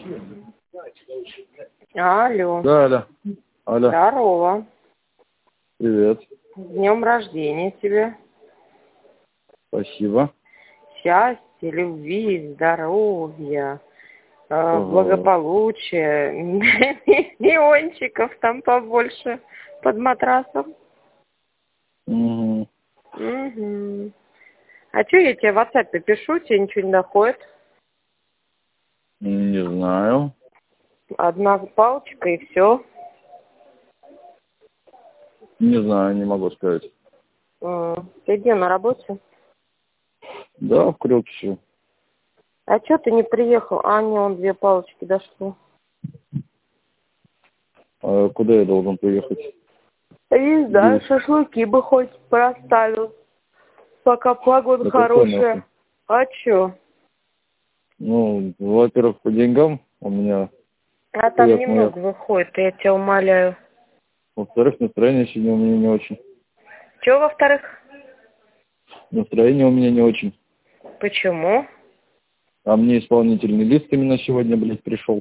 Алло. Да, алло. Алло. Здорово. Привет. С днем рождения тебе. Спасибо. Счастья, любви, здоровья, Ага. благополучия, миллиончиков там побольше под матрасом. Угу. Угу. А что я тебе в WhatsApp пишу, тебе ничего не доходит? Не знаю. Одна палочка и все. Не знаю, не могу сказать. Ты где, на работе? Да, в Крюксе. А что ты не приехал? А, не, он 2 палочки дошло. А куда я должен приехать? Я не знаю, Здесь. шашлыки бы хоть проставил, пока погода Да хорошая. нахуй? А чё? Ну, во-первых, по деньгам у меня А там хуяк немного выходит, я тебя умоляю. Во-вторых, настроение сегодня у меня не очень. Чё, во-вторых? Настроение у меня не очень. Почему? А мне исполнительный лист именно сегодня, блядь, пришел.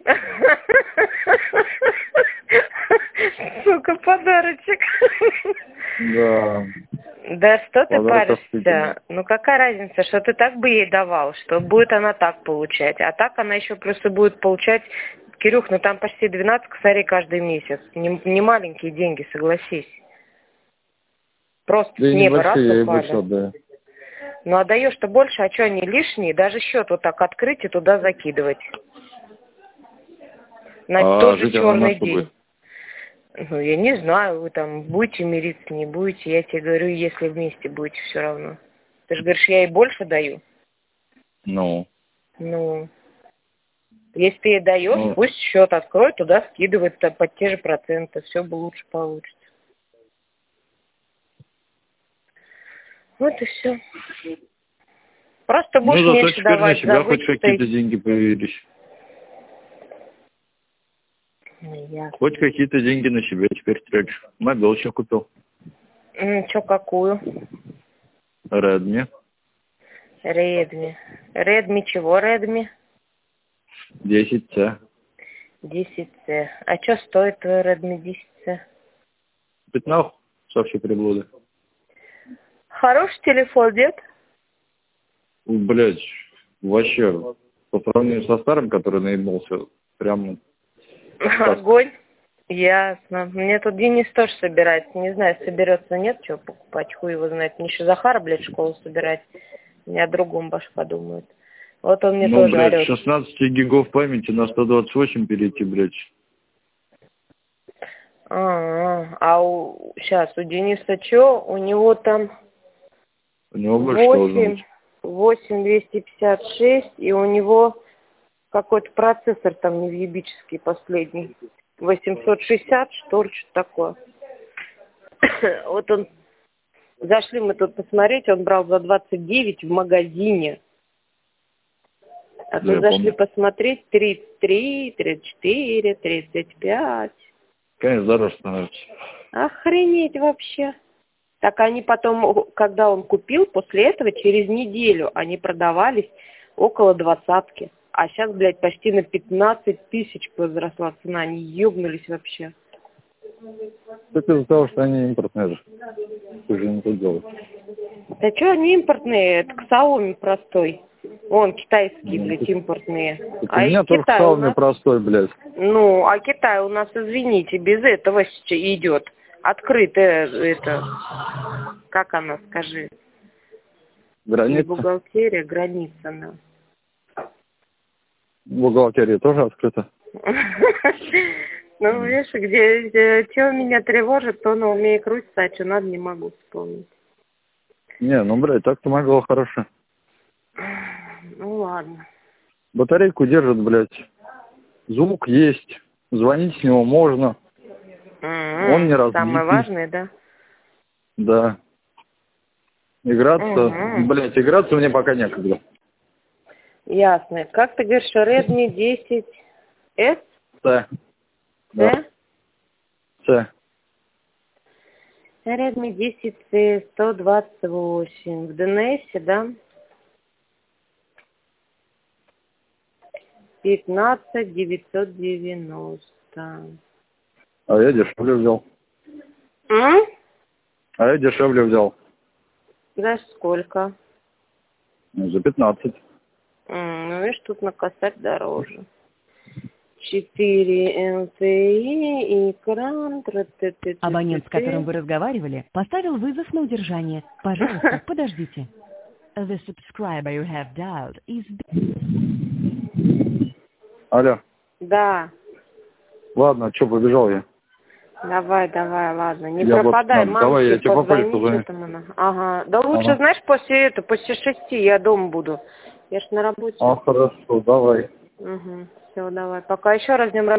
Сука, подарочек. Да. Да что ты Подарок охуительный. паришься? Ну какая разница, что ты так бы ей давал, что будет она так получать. А так она еще плюс и будет получать, Кирюх, ну там почти 12 косарей каждый месяц. Не маленькие деньги, согласись. Просто Да с и неба раз небольшие, я ей больше упали. отдаю. Ну отдаешь-то больше, а что они лишние? Даже счет вот так открыть и туда закидывать. На тот же Жить она на черный что день. будет? Ну, я не знаю, вы там будете мириться, не будете. Я тебе говорю, если вместе будете все равно. Ты же говоришь, я ей больше даю. Ну. Ну, если ты ей даешь, Ну, пусть счет откроет, туда скидывает под те же проценты. Все бы лучше получится. Вот и все. Просто будешь зато меньше теперь на давать, себя хоть забыть какие-то стоит. деньги появились. Ну, ясно. Хоть какие-то деньги на себя теперь трачу. Мобилочку купил. Че, какую? Redmi. Редми. Редми чего Редми? 10C. 10C. А что стоит твой Редми 10C? 15 со всей приблуды. Хороший телефон, нет? Блять, вообще, по сравнению со старым, который наебнулся, прям... Огонь. Ясно. Мне тут Денис тоже собирается. Не знаю, соберется, нет, чего покупать. Хуй его знает. Мне еще Захара, блядь, в школу собирать. Мне о другом башка думает. Вот он мне Ну, тоже блядь, орет. 16 гигов памяти на 128 перейти, блядь. Сейчас, у Дениса что? У него там У него больше должно быть. 8256, и у него какой-то процессор там невъебический последний. 860, что ли, что-то такое. Вот он, зашли мы тут посмотреть, он брал за 29 в магазине. А Да, тут я зашли помню. посмотреть 33, 34, 35. Конечно, дороже становится. Охренеть вообще. Так они потом, когда он купил, после этого через неделю они продавались около 20-ки. А сейчас, блядь, почти на 15 тысяч возросла цена. Они ёбнулись вообще. Это из-за того, что они импортные же. Ты же не тут делаешь. Да что они импортные? Это Xiaomi простой. Вон, китайские, блядь, Так импортные. у А меня из тоже Китая у Xiaomi нас... простой, блядь. Ну, а Китай у нас, извините, без этого сейчас идет. Открытая, это... Как она, скажи? Не Граница. бухгалтерия, граница, да. Бухгалтерия тоже открыта. Ну, видишь, где что меня тревожит, то на уме и крутится, а что надо, не могу вспомнить. Не, ну, блядь, так-то могла хорошо. Ну, ладно. Батарейку держит, блядь. Звук есть. Звонить с него можно. Он не разбитый. Самое важное, да? Да. Играться, блядь, играться мне пока некогда. Ясно. Как ты говоришь, Redmi 10S? Да. Да. C? С. Redmi 10C 128. В ДНС, да? 15 990. А я дешевле взял. М? А я дешевле взял. За сколько? Ну, за 15. Ну, видишь, тут на косарь дороже. 4 ЛТИ, экран, Абонент, с которым вы разговаривали, поставил вызов на удержание. Пожалуйста, подождите. The subscriber you have dialed is... Алло. Да. Ладно, что, побежал я. Давай, ладно. Не Я пропадай, вот, мамке давай, я тебе попозже позвони, позвоню. что там она. Ага. Да лучше, Ага. знаешь, после 6 я дома буду. Я ж на работе. А, хорошо, давай. Угу. Все, давай. Пока еще раз днем